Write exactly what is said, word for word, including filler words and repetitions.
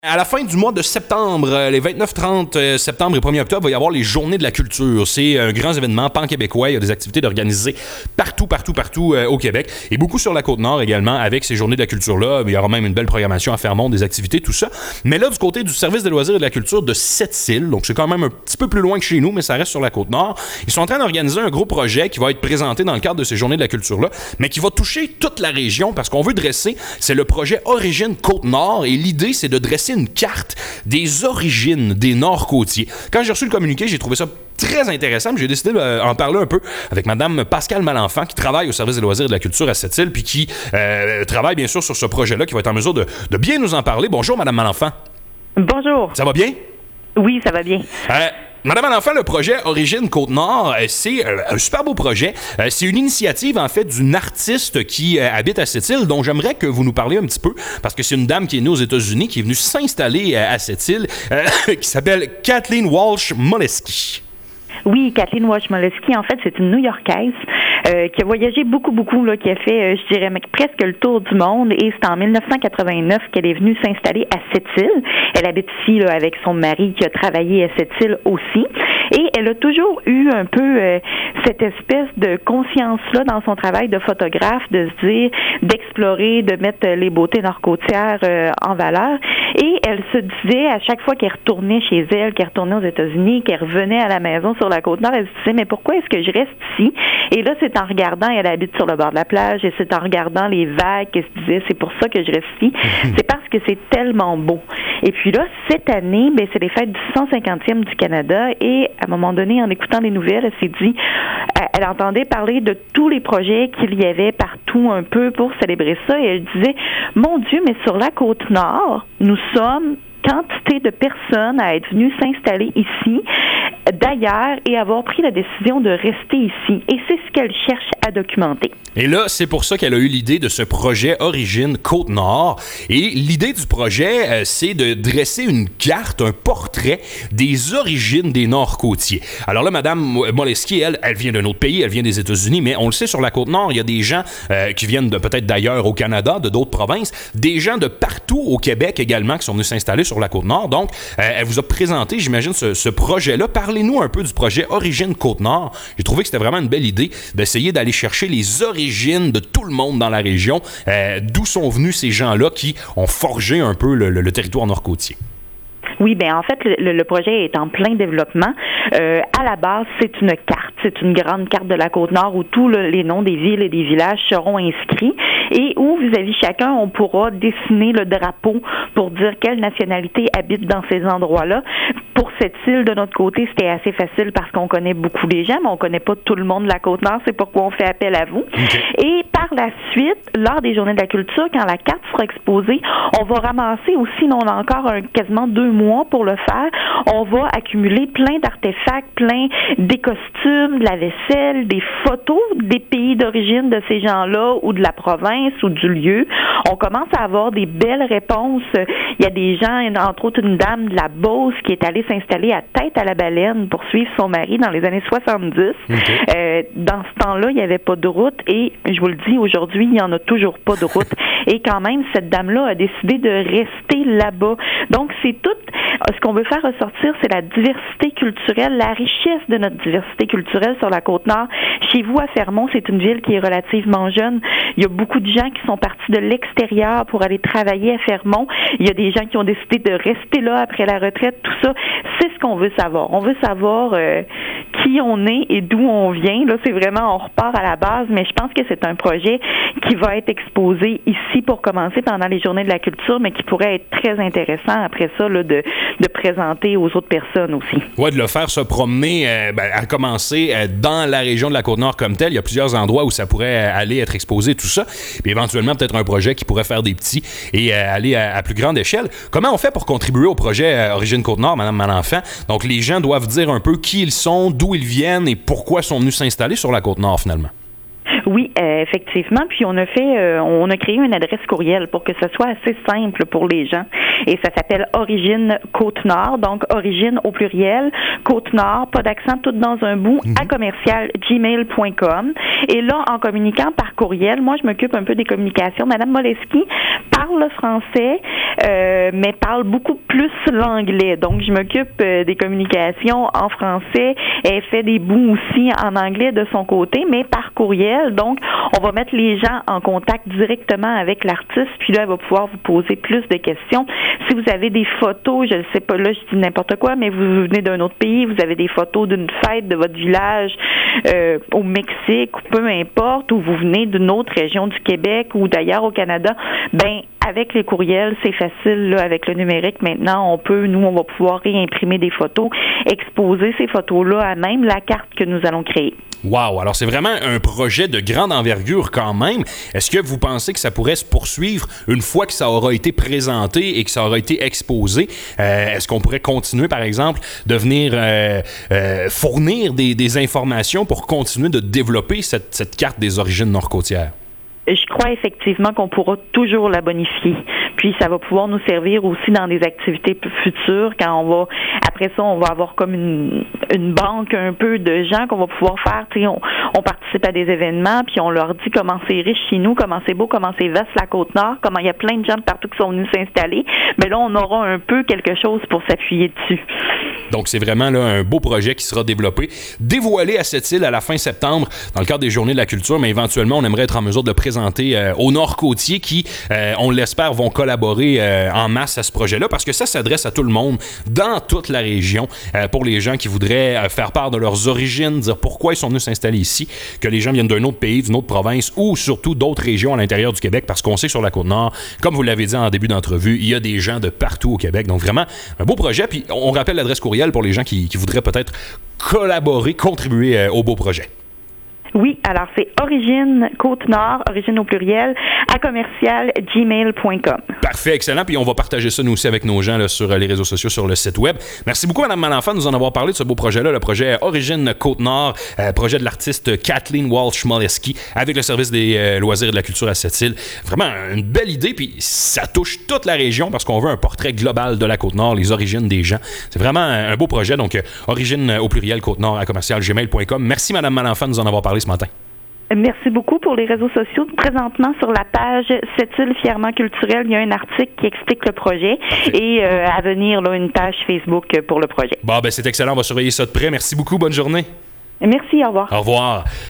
À la fin du mois de septembre, les vingt-neuf trente septembre et premier octobre, il va y avoir les Journées de la culture. C'est un grand événement pan-québécois. Il y a des activités organisées partout, partout, partout euh, au Québec. Et beaucoup sur la Côte-Nord également avec ces Journées de la culture-là. Il y aura même une belle programmation à Fermont, des activités, tout ça. Mais là, du côté du service des loisirs et de la culture de Sept-Îles, donc c'est quand même un petit peu plus loin que chez nous, mais ça reste sur la Côte-Nord, ils sont en train d'organiser un gros projet qui va être présenté dans le cadre de ces Journées de la culture-là, mais qui va toucher toute la région parce qu'on veut dresser, c'est le projet Origine Côte-Nord. Et l'idée, c'est de dresser une carte des origines des Nord-Côtiers. Quand j'ai reçu le communiqué, j'ai trouvé ça très intéressant. J'ai décidé d'en parler un peu avec Mme Pascale Malenfant, qui travaille au service des loisirs et de la culture à Sept-Îles, puis qui euh, travaille bien sûr sur ce projet-là, qui va être en mesure de, de bien nous en parler. Bonjour, Mme Malenfant. Bonjour. Ça va bien? Oui, ça va bien. Euh, Madame Malenfant, le projet Origine Côte-Nord, c'est un super beau projet. C'est une initiative, en fait, d'une artiste qui habite à Sept-Îles, dont j'aimerais que vous nous parliez un petit peu, parce que c'est une dame qui est née aux États-Unis, qui est venue s'installer à Sept-Îles, euh, qui s'appelle Kathleen Walsh Moleski. Oui, Kathleen Walsh Moleski, en fait, c'est une New-Yorkaise euh, qui a voyagé beaucoup, beaucoup, là, qui a fait, euh, je dirais, presque le tour du monde. Et c'est en dix-neuf cent quatre-vingt-neuf qu'elle est venue s'installer à Sept-Îles. Elle habite ici là, avec son mari qui a travaillé à Sept-Îles aussi. Et elle a toujours eu un peu euh, cette espèce de conscience-là dans son travail de photographe, de se dire, d'explorer, de mettre les beautés nord-côtières euh, en valeur. Et elle se disait, à chaque fois qu'elle retournait chez elle, qu'elle retournait aux États-Unis, qu'elle revenait à la maison sur la Côte-Nord, elle se disait, mais pourquoi est-ce que je reste ici? Et là, c'est en regardant, elle habite sur le bord de la plage, et c'est en regardant les vagues qu'elle se disait, c'est pour ça que je reste ici. C'est parce que c'est tellement beau. Et puis là, cette année, ben, c'est les fêtes du cent cinquantième du Canada, et à un moment donné, en écoutant les nouvelles, elle s'est dit, elle entendait parler de tous les projets qu'il y avait partout un peu pour célébrer ça, et elle disait, mon Dieu, mais sur la Côte-Nord, nous sommes quantité de personnes à être venues s'installer ici, d'ailleurs, et avoir pris la décision de rester ici. Et c'est ce qu'elle cherche à documenter. Et là, c'est pour ça qu'elle a eu l'idée de ce projet Origine Côte-Nord. Et l'idée du projet, euh, c'est de dresser une carte, un portrait des origines des Nord-Côtiers. Alors là, Mme Moleski, elle, elle vient d'un autre pays, elle vient des États-Unis, mais on le sait, sur la Côte-Nord, il y a des gens euh, qui viennent de, peut-être d'ailleurs au Canada, de d'autres provinces, des gens de partout au Québec également qui sont venus s'installer sur la Côte-Nord. Donc, euh, elle vous a présenté, j'imagine, ce, ce projet-là. Parlez-nous un peu du projet Origine Côte-Nord. J'ai trouvé que c'était vraiment une belle idée d'essayer d'aller chercher les origines de tout le monde dans la région, euh, d'où sont venus ces gens-là qui ont forgé un peu le, le, le territoire nord-côtier. Oui, bien en fait, le, le projet est en plein développement. Euh, à la base, c'est une carte. C'est une grande carte de la Côte-Nord où tous le, les noms des villes et des villages seront inscrits et où, vis-à-vis chacun, on pourra dessiner le drapeau pour dire quelle nationalité habite dans ces endroits-là. Pour cette île, de notre côté, c'était assez facile parce qu'on connaît beaucoup les gens, mais on connaît pas tout le monde de la Côte-Nord. C'est pourquoi on fait appel à vous. Okay. Et par la suite, lors des Journées de la culture, quand la carte sera exposée, on va ramasser aussi, on a encore un, quasiment deux mois pour le faire, on va accumuler plein d'artefacts, plein des costumes, de la vaisselle, des photos des pays d'origine de ces gens-là ou de la province ou du lieu. On commence à avoir des belles réponses. Il y a des gens, entre autres une dame de la Beauce qui est allée s'installer à Tête-à-la-Baleine pour suivre son mari dans les années soixante-dix. Okay. Euh, dans ce temps-là, il n'y avait pas de route et je vous le dis, aujourd'hui, il n'y en a toujours pas de route. Et quand même, cette dame-là a décidé de rester là-bas. Donc, c'est tout. Ce qu'on veut faire ressortir, c'est la diversité culturelle, la richesse de notre diversité culturelle sur la Côte-Nord. Chez vous, à Fermont, c'est une ville qui est relativement jeune. Il y a beaucoup de gens qui sont partis de l'extérieur pour aller travailler à Fermont. Il y a des gens qui ont décidé de rester là après la retraite. Tout ça, c'est ce qu'on veut savoir. On veut savoir euh, qui on est et d'où on vient. Là, c'est vraiment, on repart à la base, mais je pense que c'est un projet qui va être exposé ici pour commencer pendant les Journées de la culture, mais qui pourrait être très intéressant après ça, là, de de présenter aux autres personnes aussi. Oui, de le faire se promener, euh, ben, à commencer euh, dans la région de la Côte-Nord comme telle. Il y a plusieurs endroits où ça pourrait aller être exposé, tout ça. Puis éventuellement, peut-être un projet qui pourrait faire des petits et euh, aller à, à plus grande échelle. Comment on fait pour contribuer au projet euh, Origine Côte-Nord, Mme Malenfant? Donc, les gens doivent dire un peu qui ils sont, d'où ils viennent et pourquoi ils sont venus s'installer sur la Côte-Nord, finalement. Oui, euh, effectivement. Puis on a fait, euh, on a créé une adresse courriel pour que ce soit assez simple pour les gens. Et ça s'appelle Origine Côte-Nord, donc Origine au pluriel, Côte-Nord, pas d'accent, tout dans un bout, mm-hmm. à commercial gmail point com. Et là, en communiquant par courriel, moi, je m'occupe un peu des communications. Madame Moleski parle le français, euh, mais parle beaucoup plus l'anglais. Donc, je m'occupe euh, des communications en français. Elle fait des bouts aussi en anglais de son côté, mais par courriel. Donc, on va mettre les gens en contact directement avec l'artiste, puis là, elle va pouvoir vous poser plus de questions. Si vous avez des photos, je ne sais pas, là, je dis n'importe quoi, mais vous venez d'un autre pays, vous avez des photos d'une fête de votre village euh, au Mexique, ou peu importe, ou vous venez d'une autre région du Québec ou d'ailleurs au Canada, ben avec les courriels, c'est facile, là, avec le numérique. Maintenant, on peut, nous, on va pouvoir réimprimer des photos, exposer ces photos-là à même la carte que nous allons créer. Wow! Alors, c'est vraiment un projet de grande envergure quand même. Est-ce que vous pensez que ça pourrait se poursuivre une fois que ça aura été présenté et que ça aura été exposé? Euh, est-ce qu'on pourrait continuer, par exemple, de venir euh, euh, fournir des, des informations pour continuer de développer cette, cette carte des origines nord-côtières? Je crois effectivement qu'on pourra toujours la bonifier. Puis ça va pouvoir nous servir aussi dans des activités futures quand on va, après ça, on va avoir comme une, une banque un peu de gens qu'on va pouvoir faire. Tu sais, on, on participe à des événements, puis on leur dit comment c'est riche chez nous, comment c'est beau, comment c'est vaste la Côte-Nord, comment il y a plein de gens de partout qui sont venus s'installer. Mais là, on aura un peu quelque chose pour s'appuyer dessus. Donc, c'est vraiment là, un beau projet qui sera développé, dévoilé à cette île à la fin septembre dans le cadre des Journées de la culture, mais éventuellement, on aimerait être en mesure de présenter euh, aux Nord-Côtiers qui, euh, on l'espère, vont collaborer euh, en masse à ce projet-là parce que ça s'adresse à tout le monde dans toute la région euh, pour les gens qui voudraient euh, faire part de leurs origines, dire pourquoi ils sont venus s'installer ici, que les gens viennent d'un autre pays, d'une autre province ou surtout d'autres régions à l'intérieur du Québec parce qu'on sait que sur la Côte-Nord, comme vous l'avez dit en début d'entrevue, il y a des gens de partout au Québec. Donc, vraiment, un beau projet. Puis, on rappelle l'adresse courriel pour les gens qui, qui voudraient peut-être collaborer, contribuer euh, au beau projet. Oui, alors c'est Origine Côte-Nord, Origine au pluriel, à commercial gmail point com. Parfait, excellent. Puis on va partager ça nous aussi avec nos gens là, sur les réseaux sociaux, sur le site web. Merci beaucoup, Mme Malenfant, de nous en avoir parlé de ce beau projet-là, le projet Origine Côte-Nord, euh, projet de l'artiste Kathleen Walsh-Moleski avec le service des euh, loisirs et de la culture à Sept-Îles. Vraiment une belle idée, puis ça touche toute la région parce qu'on veut un portrait global de la Côte-Nord, les origines des gens. C'est vraiment un beau projet. Donc, euh, Origine au pluriel Côte-Nord à commercial gmail point com. Merci, Mme Malenfant, de nous en avoir parlé ce matin. Merci beaucoup pour les réseaux sociaux. Présentement, sur la page Sept-Îles fièrement culturelle, il y a un article qui explique le projet. Parfait. Et euh, à venir, là, une page Facebook pour le projet. Bon, ben c'est excellent. On va surveiller ça de près. Merci beaucoup. Bonne journée. Merci. Au revoir. Au revoir.